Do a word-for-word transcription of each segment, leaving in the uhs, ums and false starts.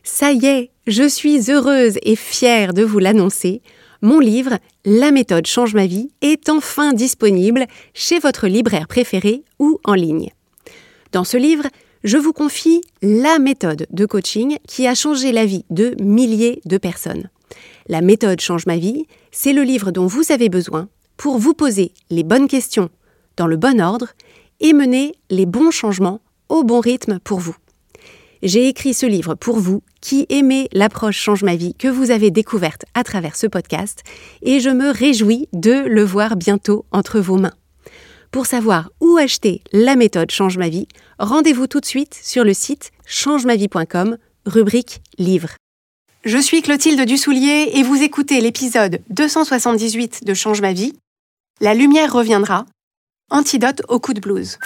Ça y est, je suis heureuse et fière de vous l'annoncer. Mon livre « La méthode change ma vie » est enfin disponible chez votre libraire préféré ou en ligne. Dans ce livre, je vous confie la méthode de coaching qui a changé la vie de milliers de personnes. La méthode change ma vie, c'est le livre dont vous avez besoin pour vous poser les bonnes questions dans le bon ordre et mener les bons changements au bon rythme pour vous. J'ai écrit ce livre pour vous qui aimez l'approche change ma vie que vous avez découverte à travers ce podcast et je me réjouis de le voir bientôt entre vos mains. Pour savoir où acheter la méthode change ma vie, rendez-vous tout de suite sur le site change ma vie point com, rubrique livre. Je suis Clotilde Dussoulier et vous écoutez l'épisode deux cent soixante-dix-huit de Change ma vie. La lumière reviendra. Antidote au coup de blues.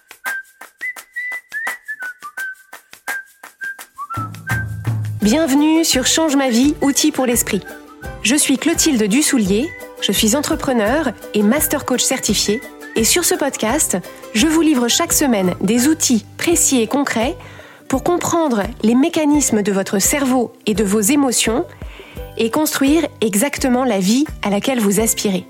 Bienvenue sur Change ma vie, outils pour l'esprit. Je suis Clotilde Dussoulier, je suis entrepreneur et master coach certifié. Et sur ce podcast, je vous livre chaque semaine des outils précis et concrets pour comprendre les mécanismes de votre cerveau et de vos émotions et construire exactement la vie à laquelle vous aspirez.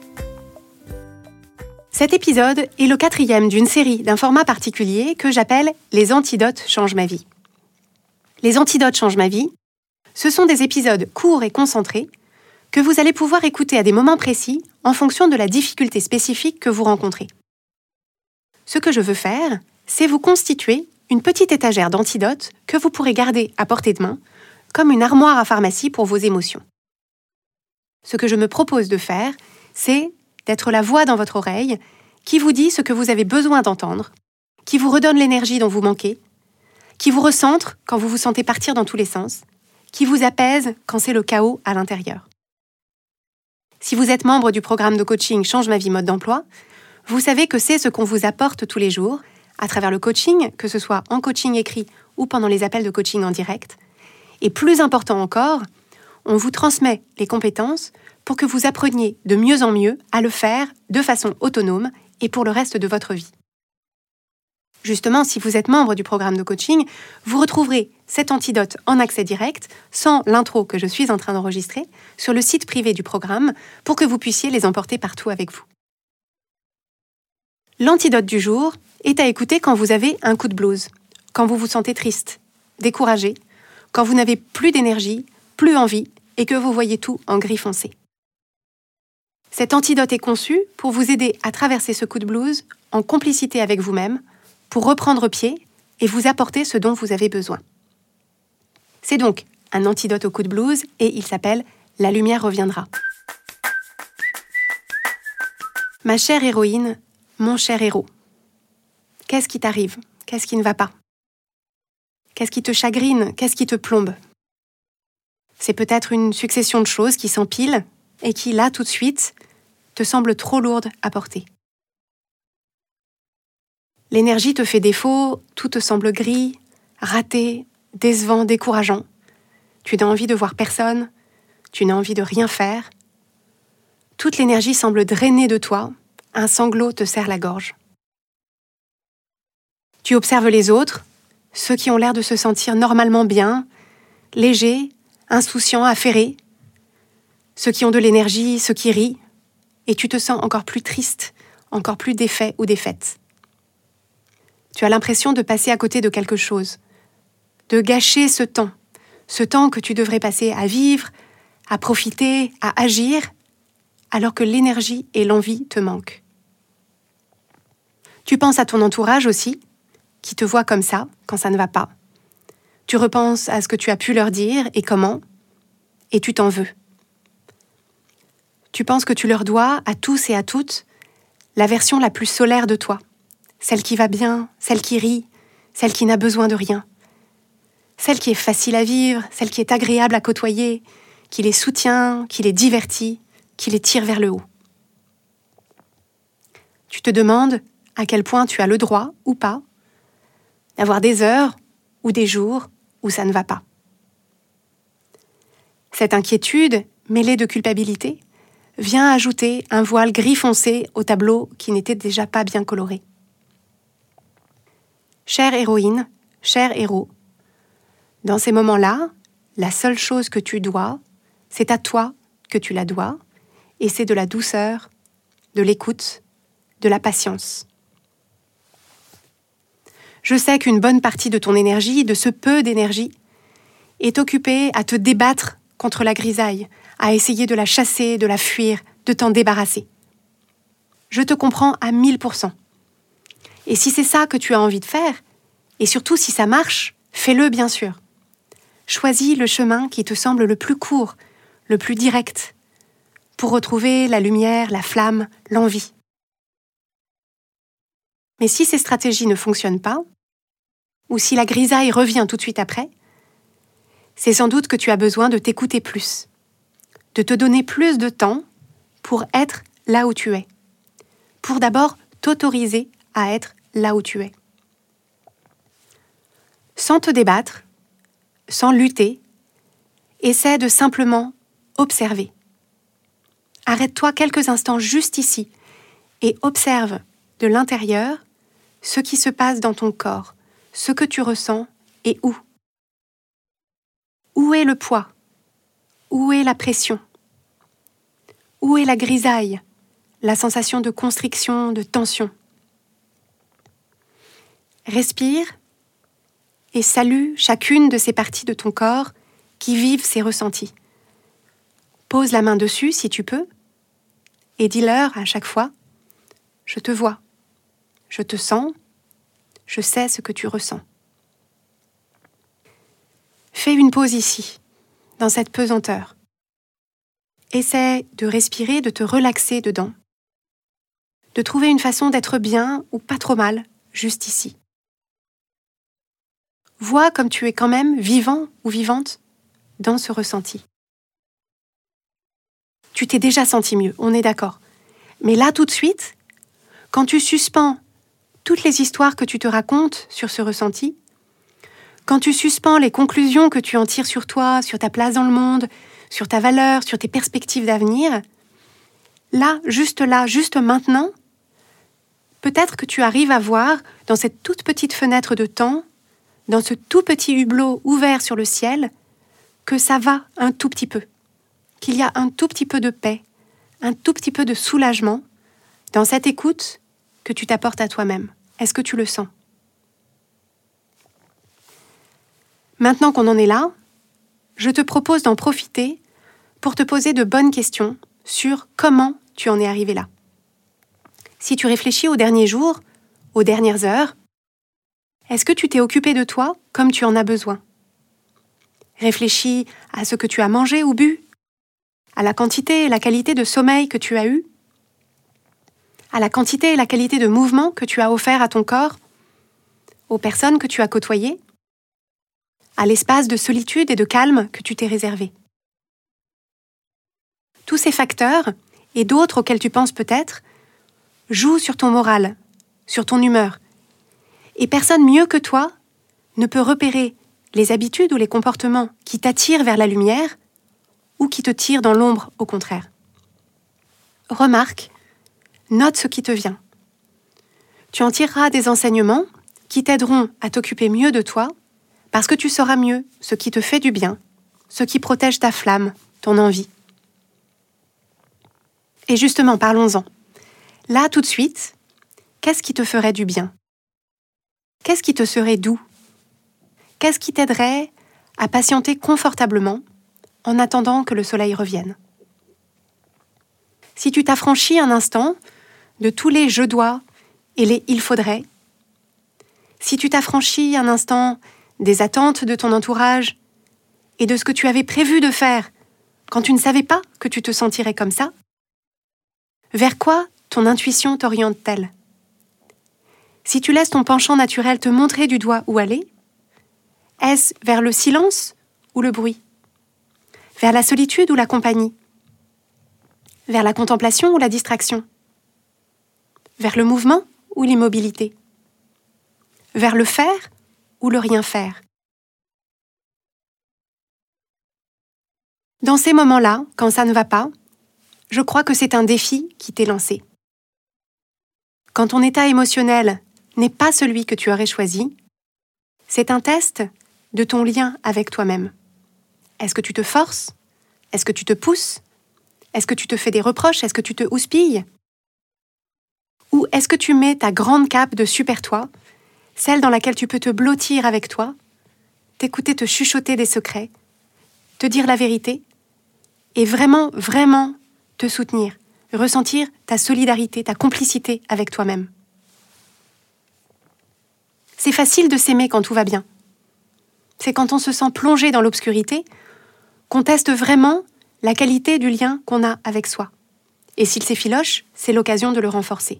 Cet épisode est le quatrième d'une série d'un format particulier que j'appelle « Les antidotes changent ma vie ». Les antidotes changent ma vie, ce sont des épisodes courts et concentrés que vous allez pouvoir écouter à des moments précis en fonction de la difficulté spécifique que vous rencontrez. Ce que je veux faire, c'est vous constituer une petite étagère d'antidotes que vous pourrez garder à portée de main, comme une armoire à pharmacie pour vos émotions. Ce que je me propose de faire, c'est d'être la voix dans votre oreille qui vous dit ce que vous avez besoin d'entendre, qui vous redonne l'énergie dont vous manquez, qui vous recentre quand vous vous sentez partir dans tous les sens, qui vous apaise quand c'est le chaos à l'intérieur. Si vous êtes membre du programme de coaching Change ma vie mode d'emploi, vous savez que c'est ce qu'on vous apporte tous les jours, à travers le coaching, que ce soit en coaching écrit ou pendant les appels de coaching en direct. Et plus important encore, on vous transmet les compétences pour que vous appreniez de mieux en mieux à le faire de façon autonome et pour le reste de votre vie. Justement, si vous êtes membre du programme de coaching, vous retrouverez cet antidote en accès direct, sans l'intro que je suis en train d'enregistrer, sur le site privé du programme, pour que vous puissiez les emporter partout avec vous. L'antidote du jour est à écouter quand vous avez un coup de blues, quand vous vous sentez triste, découragé, quand vous n'avez plus d'énergie, plus envie et que vous voyez tout en gris foncé. Cet antidote est conçu pour vous aider à traverser ce coup de blues en complicité avec vous-même, pour reprendre pied et vous apporter ce dont vous avez besoin. C'est donc un antidote au coup de blues et il s'appelle « La lumière reviendra ». Ma chère héroïne, mon cher héros, qu'est-ce qui t'arrive? Qu'est-ce qui ne va pas? Qu'est-ce qui te chagrine? Qu'est-ce qui te plombe? C'est peut-être une succession de choses qui s'empilent et qui, là, tout de suite, te semblent trop lourdes à porter. L'énergie te fait défaut, tout te semble gris, raté, décevant, décourageant. Tu n'as envie de voir personne, tu n'as envie de rien faire. Toute l'énergie semble drainer de toi, un sanglot te serre la gorge. Tu observes les autres, ceux qui ont l'air de se sentir normalement bien, légers, insouciants, affairés, ceux qui ont de l'énergie, ceux qui rient, et tu te sens encore plus triste, encore plus défait ou défaite. Tu as l'impression de passer à côté de quelque chose, de gâcher ce temps, ce temps que tu devrais passer à vivre, à profiter, à agir, alors que l'énergie et l'envie te manquent. Tu penses à ton entourage aussi, qui te voit comme ça, quand ça ne va pas. Tu repenses à ce que tu as pu leur dire et comment, et tu t'en veux. Tu penses que tu leur dois, à tous et à toutes, la version la plus solaire de toi. Celle qui va bien, celle qui rit, celle qui n'a besoin de rien. Celle qui est facile à vivre, celle qui est agréable à côtoyer, qui les soutient, qui les divertit, qui les tire vers le haut. Tu te demandes à quel point tu as le droit, ou pas, d'avoir des heures ou des jours où ça ne va pas. Cette inquiétude, mêlée de culpabilité, vient ajouter un voile gris foncé au tableau qui n'était déjà pas bien coloré. Chère héroïne, cher héros, dans ces moments-là, la seule chose que tu dois, c'est à toi que tu la dois, et c'est de la douceur, de l'écoute, de la patience. Je sais qu'une bonne partie de ton énergie, de ce peu d'énergie, est occupée à te débattre contre la grisaille, à essayer de la chasser, de la fuir, de t'en débarrasser. Je te comprends à mille pour cent. Et si c'est ça que tu as envie de faire, et surtout si ça marche, fais-le bien sûr. Choisis le chemin qui te semble le plus court, le plus direct, pour retrouver la lumière, la flamme, l'envie. Mais si ces stratégies ne fonctionnent pas, ou si la grisaille revient tout de suite après, c'est sans doute que tu as besoin de t'écouter plus, de te donner plus de temps pour être là où tu es, pour d'abord t'autoriser à être là où tu es. Sans te débattre, sans lutter, essaie de simplement observer. Arrête-toi quelques instants juste ici et observe de l'intérieur ce qui se passe dans ton corps, ce que tu ressens et où. Où est le poids? Où est la pression? Où est la grisaille, la sensation de constriction, de tension? Respire et salue chacune de ces parties de ton corps qui vivent ces ressentis. Pose la main dessus si tu peux et dis-leur à chaque fois « Je te vois, je te sens, je sais ce que tu ressens ». Fais une pause ici, dans cette pesanteur. Essaie de respirer, de te relaxer dedans, de trouver une façon d'être bien ou pas trop mal, juste ici. Vois comme tu es quand même vivant ou vivante dans ce ressenti. Tu t'es déjà senti mieux, on est d'accord. Mais là, tout de suite, quand tu suspends toutes les histoires que tu te racontes sur ce ressenti, quand tu suspends les conclusions que tu en tires sur toi, sur ta place dans le monde, sur ta valeur, sur tes perspectives d'avenir, là, juste là, juste maintenant, peut-être que tu arrives à voir dans cette toute petite fenêtre de temps, dans ce tout petit hublot ouvert sur le ciel, que ça va un tout petit peu, qu'il y a un tout petit peu de paix, un tout petit peu de soulagement dans cette écoute que tu t'apportes à toi-même. Est-ce que tu le sens? Maintenant qu'on en est là, je te propose d'en profiter pour te poser de bonnes questions sur comment tu en es arrivé là. Si tu réfléchis aux derniers jours, aux dernières heures, est-ce que tu t'es occupé de toi comme tu en as besoin? Réfléchis à ce que tu as mangé ou bu, à la quantité et la qualité de sommeil que tu as eu, à la quantité et la qualité de mouvement que tu as offert à ton corps, aux personnes que tu as côtoyées, à l'espace de solitude et de calme que tu t'es réservé. Tous ces facteurs, et d'autres auxquels tu penses peut-être, jouent sur ton moral, sur ton humeur. Et personne mieux que toi ne peut repérer les habitudes ou les comportements qui t'attirent vers la lumière ou qui te tirent dans l'ombre au contraire. Remarque, note ce qui te vient. Tu en tireras des enseignements qui t'aideront à t'occuper mieux de toi parce que tu sauras mieux ce qui te fait du bien, ce qui protège ta flamme, ton envie. Et justement, parlons-en. Là, tout de suite, qu'est-ce qui te ferait du bien? Qu'est-ce qui te serait doux? Qu'est-ce qui t'aiderait à patienter confortablement en attendant que le soleil revienne? Si tu t'affranchis un instant de tous les « je dois » et les « il faudrait », si tu t'affranchis un instant des attentes de ton entourage et de ce que tu avais prévu de faire quand tu ne savais pas que tu te sentirais comme ça, vers quoi ton intuition t'oriente-t-elle? Si tu laisses ton penchant naturel te montrer du doigt où aller, est-ce vers le silence ou le bruit? Vers la solitude ou la compagnie? Vers la contemplation ou la distraction? Vers le mouvement ou l'immobilité? Vers le faire ou le rien faire? Dans ces moments-là, quand ça ne va pas, je crois que c'est un défi qui t'est lancé. Quand ton état émotionnel n'est pas celui que tu aurais choisi, c'est un test de ton lien avec toi-même. Est-ce que tu te forces ? Est-ce que tu te pousses ? Est-ce que tu te fais des reproches ? Est-ce que tu te houspilles ? Ou est-ce que tu mets ta grande cape de super-toi, celle dans laquelle tu peux te blottir avec toi, t'écouter te chuchoter des secrets, te dire la vérité, et vraiment, vraiment te soutenir, ressentir ta solidarité, ta complicité avec toi-même. C'est facile de s'aimer quand tout va bien. C'est quand on se sent plongé dans l'obscurité qu'on teste vraiment la qualité du lien qu'on a avec soi. Et s'il s'effiloche, c'est l'occasion de le renforcer.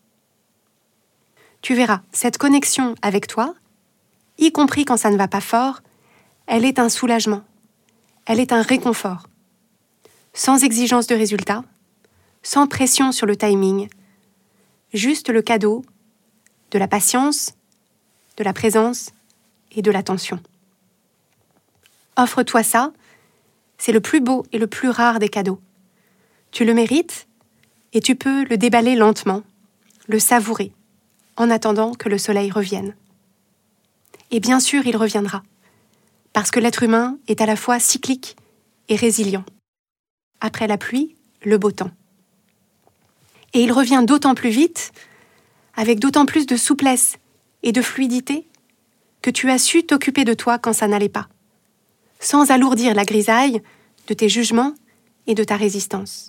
Tu verras, cette connexion avec toi, y compris quand ça ne va pas fort, elle est un soulagement, elle est un réconfort. Sans exigence de résultat, sans pression sur le timing, juste le cadeau de la patience, de la présence et de l'attention. Offre-toi ça, c'est le plus beau et le plus rare des cadeaux. Tu le mérites et tu peux le déballer lentement, le savourer, en attendant que le soleil revienne. Et bien sûr, il reviendra, parce que l'être humain est à la fois cyclique et résilient. Après la pluie, le beau temps. Et il revient d'autant plus vite, avec d'autant plus de souplesse et de fluidité, que tu as su t'occuper de toi quand ça n'allait pas, sans alourdir la grisaille de tes jugements et de ta résistance.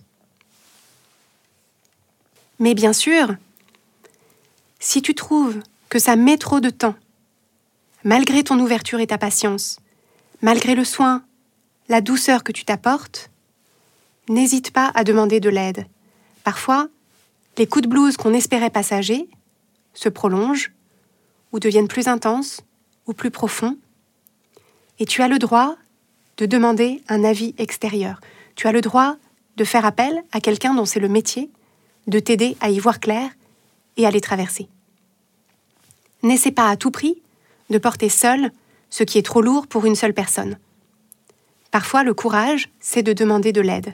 Mais bien sûr, si tu trouves que ça met trop de temps, malgré ton ouverture et ta patience, malgré le soin, la douceur que tu t'apportes, n'hésite pas à demander de l'aide. Parfois, les coups de blues qu'on espérait passagers se prolongent ou deviennent plus intenses ou plus profonds. Et tu as le droit de demander un avis extérieur. Tu as le droit de faire appel à quelqu'un dont c'est le métier de t'aider à y voir clair et à les traverser. N'essaie pas à tout prix de porter seul ce qui est trop lourd pour une seule personne. Parfois, le courage, c'est de demander de l'aide.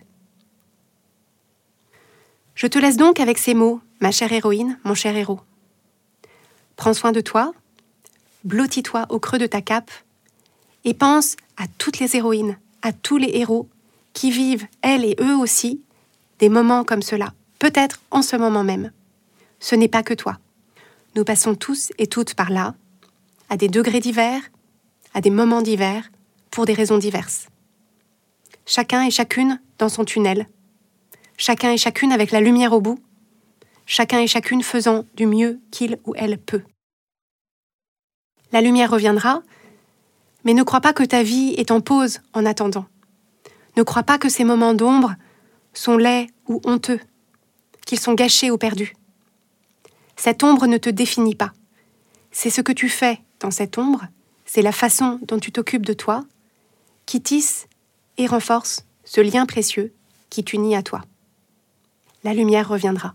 Je te laisse donc avec ces mots, ma chère héroïne, mon cher héros. Prends soin de toi, blottis-toi au creux de ta cape et pense à toutes les héroïnes, à tous les héros qui vivent, elles et eux aussi, des moments comme cela, peut-être en ce moment même. Ce n'est pas que toi. Nous passons tous et toutes par là, à des degrés divers, à des moments divers, pour des raisons diverses. Chacun et chacune dans son tunnel, chacun et chacune avec la lumière au bout, chacun et chacune faisant du mieux qu'il ou elle peut. La lumière reviendra, mais ne crois pas que ta vie est en pause en attendant. Ne crois pas que ces moments d'ombre sont laids ou honteux, qu'ils sont gâchés ou perdus. Cette ombre ne te définit pas. C'est ce que tu fais dans cette ombre, c'est la façon dont tu t'occupes de toi, qui tisse et renforce ce lien précieux qui t'unit à toi. La lumière reviendra.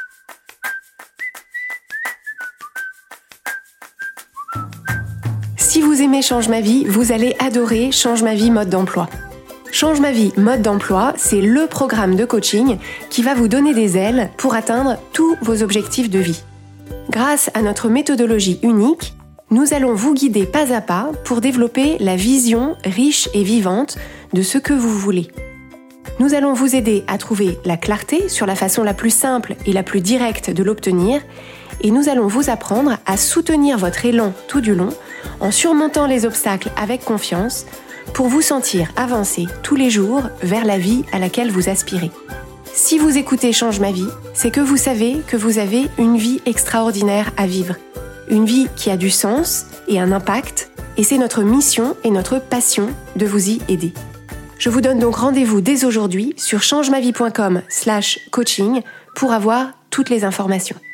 Si vous aimez Change ma vie, vous allez adorer Change ma vie mode d'emploi. Change ma vie mode d'emploi, c'est le programme de coaching qui va vous donner des ailes pour atteindre tous vos objectifs de vie. Grâce à notre méthodologie unique, nous allons vous guider pas à pas pour développer la vision riche et vivante de ce que vous voulez. Nous allons vous aider à trouver la clarté sur la façon la plus simple et la plus directe de l'obtenir, et nous allons vous apprendre à soutenir votre élan tout du long en surmontant les obstacles avec confiance pour vous sentir avancer tous les jours vers la vie à laquelle vous aspirez. Si vous écoutez Change ma vie, c'est que vous savez que vous avez une vie extraordinaire à vivre. Une vie qui a du sens et un impact, et c'est notre mission et notre passion de vous y aider. Je vous donne donc rendez-vous dès aujourd'hui sur changemavie point com slash coaching pour avoir toutes les informations.